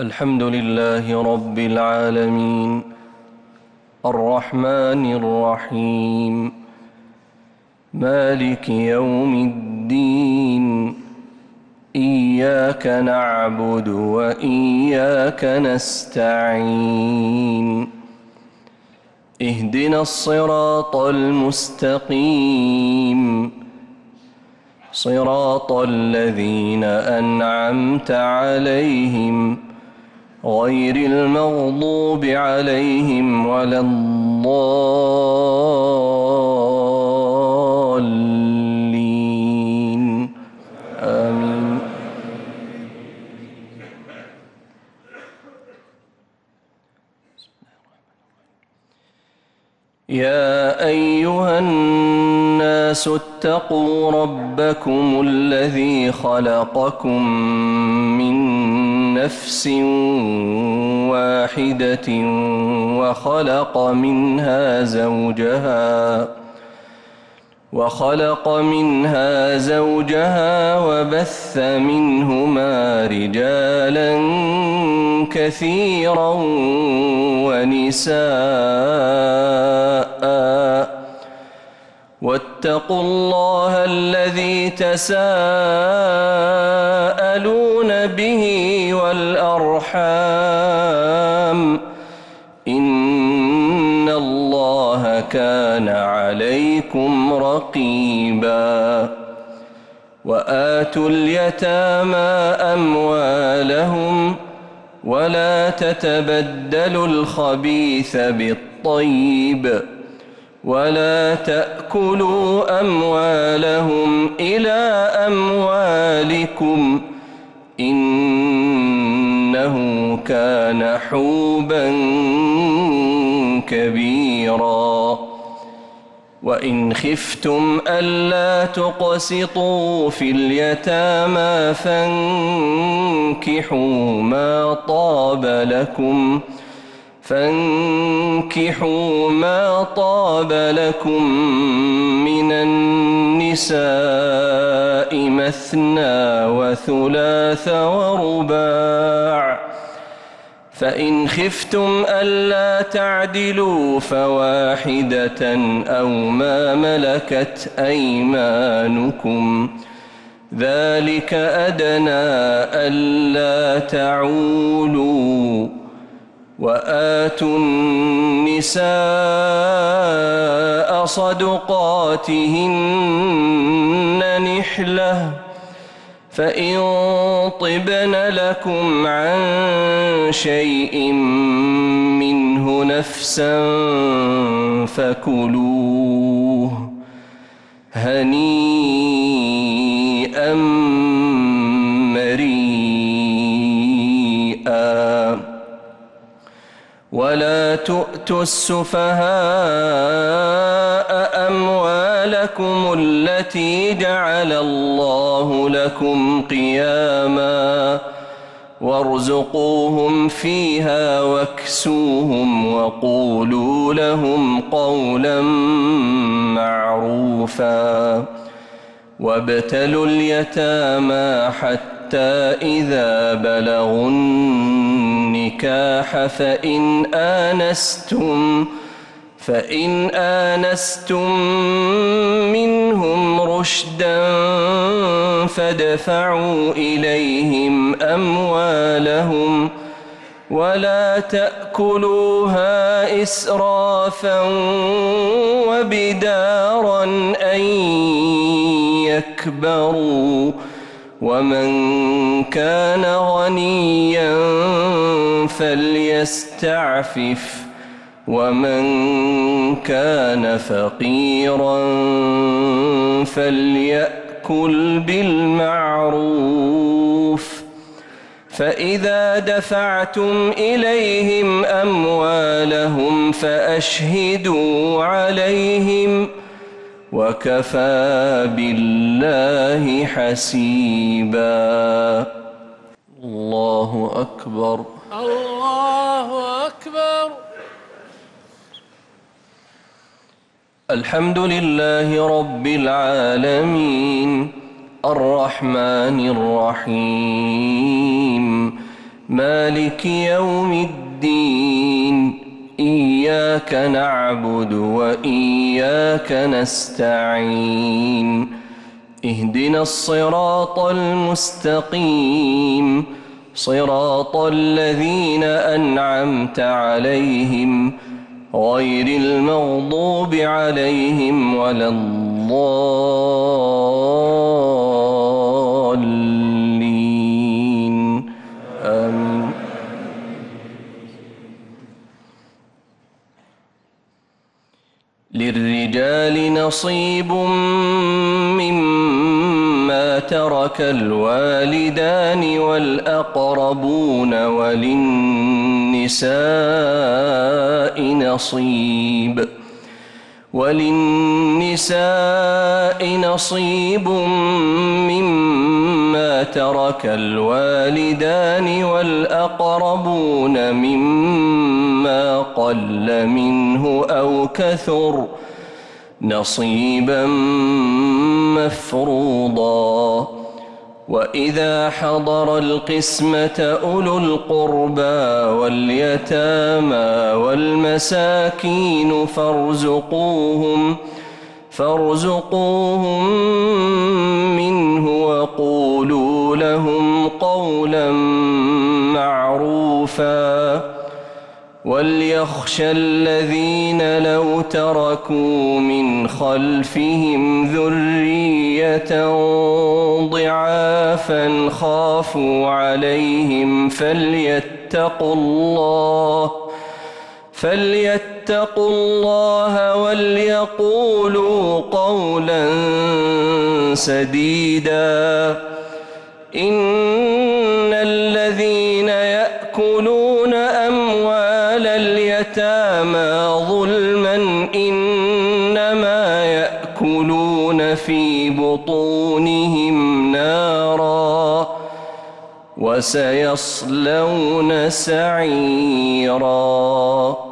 الحمد لله رب العالمين الرحمن الرحيم مالك يوم الدين إياك نعبد وإياك نستعين اهدنا الصراط المستقيم صراط الذين أنعمت عليهم غير المغضوب عليهم ولا الضالين آمين. يا أيها الناس اتقوا ربكم الذي خلقكم من نفس واحدة وخلق منها زوجها وبث منهما رجالا كثيرا ونساء واتقوا الله الذي تساءلون به والأرحام إن الله كان عليكم رقيبا. وآتوا اليتامى أموالهم ولا تتبدلوا الخبيث بالطيب ولا تأكلوا أموالهم إلى أموالكم إنه كان حوبا كبيرا. وإن خفتم ألا تقسطوا في اليتامى فانكحوا ما طاب لكم من النساء مثنى وثلاث ورباع فإن خفتم ألا تعدلوا فواحدة أو ما ملكت أيمانكم ذلك أدنى ألا تعولوا. وآتوا النساء صدقاتهن نحلة فإن طبن لكم عن شيء منه نفسا فكلوه هنيئا مريئا. ولا تؤتوا السفهاء أموالكم التي جعل الله لكم قياما وارزقوهم فيها واكسوهم وقولوا لهم قولا معروفا. وابتلوا اليتامى حتى إذا بلغوا النكاح فإن آنستم منهم رشدا فادفعوا إليهم أموالهم ولا تأكلوها إسرافا وبدارا أن يكبروا ومن كان غنيا فليستعفف ومن كان فقيرا فليأكل بالمعروف. فإذا دفعتم إليهم أموالهم فأشهدوا عليهم وكفى بالله حسيبا. الله أكبر الله أكبر. الحمد لله رب العالمين الرحمن الرحيم مالك يوم الدين إياك نعبد وإياك نستعين اهدنا الصراط المستقيم صراط الذين أنعمت عليهم غير المغضوب عليهم ولا الضالين آمين. للرجال نصيب مما ترك الوالدان والأقربون وللنساء نصيب مما ترك الوالدان والأقربون مما قل منه أو كثر نصيبا مفروضا. وإذا حضر القسمة أولو القربى واليتامى والمساكين فارزقوهم منه وقولوا لهم قولا معروفا. وليخشى الذين لو تركوا من خلفهم ذرية ضعافا خافوا عليهم فليتقوا الله وليقولوا قولا سديدا. إن الذين يأكلون أموال اليتامى ظلما إنما يأكلون في بطونهم نارا وسيصلون سعيرا.